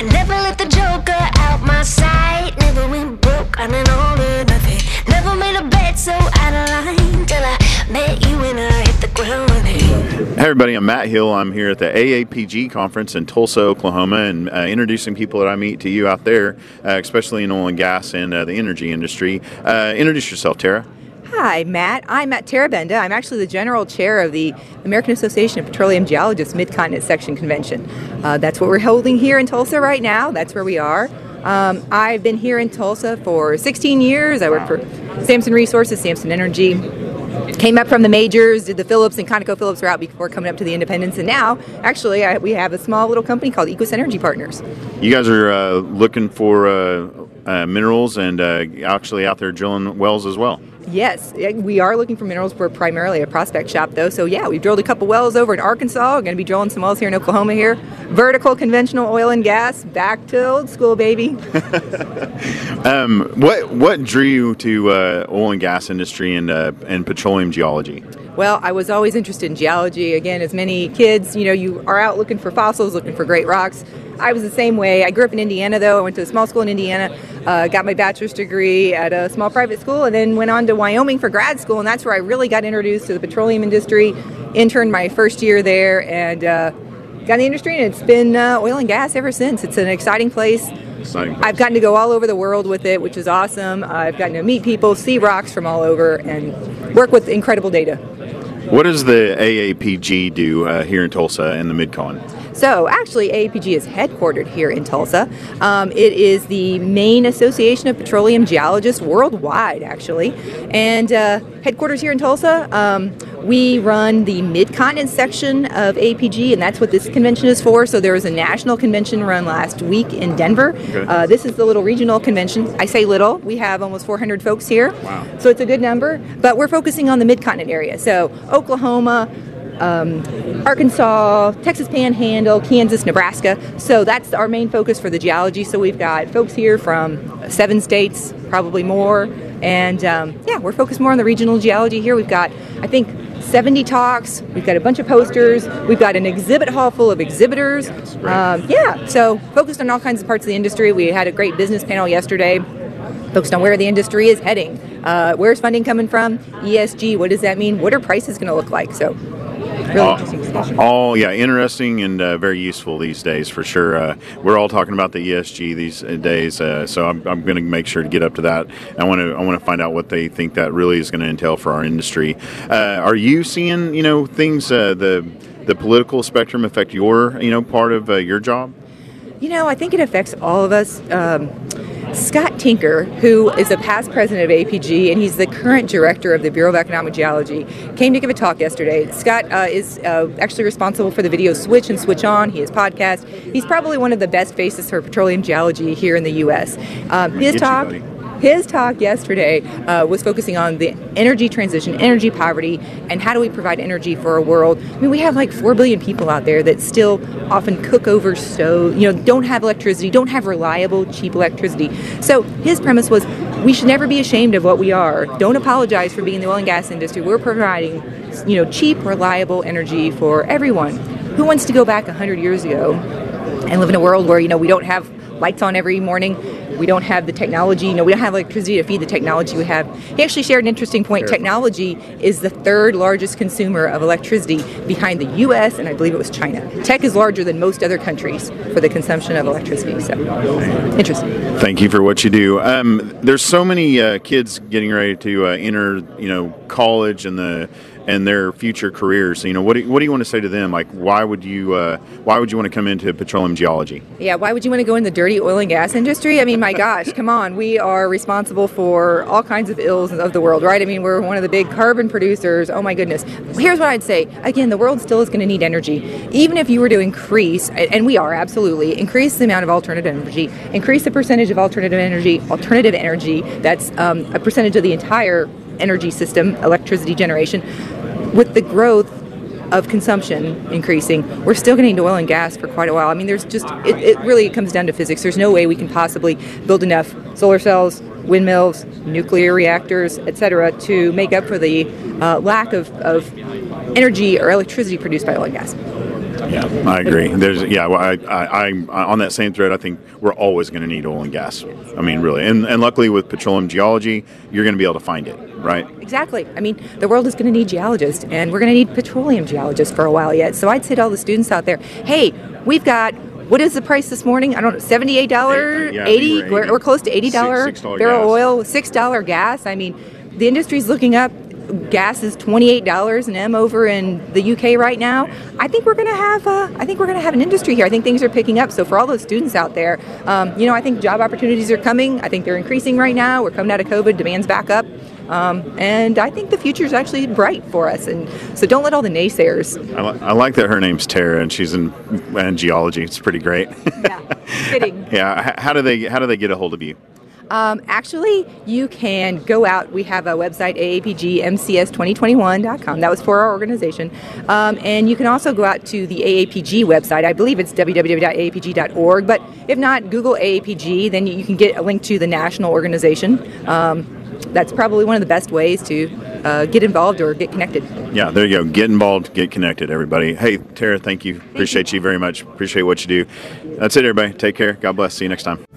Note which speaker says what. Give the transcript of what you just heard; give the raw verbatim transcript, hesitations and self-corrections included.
Speaker 1: I never let the joker out my sight. Never went broke on an all or nothing. Never made a bet so out of line till I met you and I hit the ground running.
Speaker 2: Hey everybody, I'm Matt Hill. I'm here at the A A P G conference in Tulsa, Oklahoma, and uh, introducing people that I meet to you out there, uh, especially in oil and gas and uh, the energy industry. Uh, introduce yourself, Tara.
Speaker 3: Hi, Matt. I'm at Tara Benda. I'm actually the general chair of the American Association of Petroleum Geologists Mid-Continent Section Convention. Uh, that's what we're holding here in Tulsa right now. That's where we are. Um, I've been here in Tulsa for sixteen years. I worked for Samson Resources, Samson Energy. Came up from the majors, did the Phillips and ConocoPhillips route before coming up to the independents, and now, actually, I, we have a small little company called Equus Energy Partners.
Speaker 2: You guys are uh, looking for uh, uh, minerals and uh, actually out there drilling wells as well.
Speaker 3: Yes, we are looking for minerals. We're primarily a prospect shop, though. So, yeah, we've drilled a couple wells over in Arkansas. We're going to be drilling some wells here in Oklahoma here. Vertical, conventional oil and gas, back to old school, baby.
Speaker 2: um, what what drew you to uh, oil and gas industry and uh, and petroleum geology?
Speaker 3: Well, I was always interested in geology. Again, as many kids, you know, you are out looking for fossils, looking for great rocks. I was the same way. I grew up in Indiana, though. I went to a small school in Indiana, uh, got my bachelor's degree at a small private school, and then went on to Wyoming for grad school, and that's where I really got introduced to the petroleum industry. Interned my first year there, and uh, got in the industry, and it's been uh, oil and gas ever since. It's an exciting place.
Speaker 2: Exciting place.
Speaker 3: I've gotten to go all over the world with it, which is awesome. Uh, I've gotten to meet people, see rocks from all over, and work with incredible data.
Speaker 2: What does the A A P G do uh, here in Tulsa in the Mid-Con?
Speaker 3: So, actually, A A P G is headquartered here in Tulsa. Um, it is the main association of petroleum geologists worldwide, actually. And uh, headquarters here in Tulsa, um, we run the Mid-Continent section of A A P G, and that's what this convention is for. So there was a national convention run last week in Denver.
Speaker 2: Okay.
Speaker 3: Uh, this is the little regional convention. I say little. We have almost four hundred folks here.
Speaker 2: Wow.
Speaker 3: So it's a good number. But we're focusing on the Mid-Continent area. So Oklahoma, Um, Arkansas, Texas Panhandle, Kansas, Nebraska. So that's our main focus for the geology. So we've got folks here from seven states, probably more. And um, yeah, we're focused more on the regional geology here. We've got, I think, seventy talks. We've got a bunch of posters. We've got an exhibit hall full of exhibitors. Um, yeah, so focused on all kinds of parts of the industry. We had a great business panel yesterday, focused on where the industry is heading. Uh, where's funding coming from? E S G, what does that mean? What are prices going to look like? So really
Speaker 2: all,
Speaker 3: interesting discussion.
Speaker 2: all yeah, interesting and uh, very useful these days for sure. Uh, we're all talking about the E S G these days, uh, so I'm, I'm going to make sure to get up to that. I want to I want to find out what they think that really is going to entail for our industry. Uh, are you seeing you know things uh, the the political spectrum affect your you know part of uh, your job?
Speaker 3: You know, I think it affects all of us. Um, Scott Tinker, who is a past president of A P G, and he's the current director of the Bureau of Economic Geology, came to give a talk yesterday. Scott uh, is uh, actually responsible for the video Switch and Switch On. He has podcast. He's probably one of the best faces for petroleum geology here in the U S. Um, his talk...
Speaker 2: You,
Speaker 3: His talk yesterday uh, was focusing on the energy transition, energy poverty, and how do we provide energy for our world. I mean, we have like four billion people out there that still often cook over stove, you know, don't have electricity, don't have reliable, cheap electricity. So his premise was we should never be ashamed of what we are. Don't apologize for being in the oil and gas industry. We're providing, you know, cheap, reliable energy for everyone. Who wants to go back one hundred years ago and live in a world where, you know, we don't have lights on every morning? We don't have the technology, you know, we don't have electricity to feed the technology we have. He actually shared an interesting point.
Speaker 2: Sure.
Speaker 3: Technology is the third largest consumer of electricity behind the U S and I believe it was China. Tech is larger than most other countries for the consumption of electricity. So, interesting.
Speaker 2: Thank you for what you do. Um, there's so many uh, kids getting ready to uh, enter, you know, college and the and their future careers. You know, what do you, what do you want to say to them? Like, why would you uh, why would you want to come into petroleum geology?
Speaker 3: Yeah, why would you want to go in the dirty oil and gas industry? I mean, my gosh, come on. We are responsible for all kinds of ills of the world, right? I mean, we're one of the big carbon producers. Oh, my goodness. Here's what I'd say. Again, the world still is going to need energy. Even if you were to increase, and we are absolutely, increase the amount of alternative energy, increase the percentage of alternative energy, alternative energy, that's um, a percentage of the entire energy system, electricity generation. With the growth of consumption increasing, we're still getting into oil and gas for quite a while. I mean, there's just, it, it really comes down to physics. There's no way we can possibly build enough solar cells, windmills, nuclear reactors, et cetera, to make up for the uh, lack of, of energy or electricity produced by oil and gas.
Speaker 2: Yeah, I agree. There's yeah, well, I, I, I on that same thread, I think we're always going to need oil and gas. I mean, really, and and luckily with petroleum geology, you're going to be able to find it, right?
Speaker 3: Exactly. I mean, the world is going to need geologists, and we're going to need petroleum geologists for a while yet. So I'd say to all the students out there, hey, we've got. What is the price this morning? I don't know, seventy-eight dollars,
Speaker 2: yeah,
Speaker 3: eighty.
Speaker 2: We're,
Speaker 3: We're, we're close to eighty dollars
Speaker 2: Six, six
Speaker 3: barrel
Speaker 2: gas.
Speaker 3: oil, six dollar gas. I mean, the industry's looking up. Gas is twenty-eight dollars an M over in the U K right now. I think we're going to have. Uh, I think we're going to have an industry here. I think things are picking up. So for all those students out there, um, you know, I think job opportunities are coming. I think they're increasing right now. We're coming out of COVID. Demand's back up. Um, and I think the future is actually bright for us. And so don't let all the naysayers.
Speaker 2: I, li- I like that her name's Tara and she's in, in geology. It's pretty great.
Speaker 3: Yeah, fitting.
Speaker 2: Yeah. H- How do they how do they get a hold of you?
Speaker 3: Um, actually, you can go out. We have a website, A A P G M C S twenty twenty-one dot com. That was for our organization. Um, and you can also go out to the A A P G website. I believe it's w w w dot a a p g dot org. But if not, Google A A P G. Then you can get a link to the national organization. Um, that's probably one of the best ways to uh, get involved or get connected.
Speaker 2: Yeah, there you go. Get involved, get connected, everybody. Hey, Tara, thank you. Appreciate you very much. Appreciate what you do. That's it, everybody. Take care. God bless. See you next time.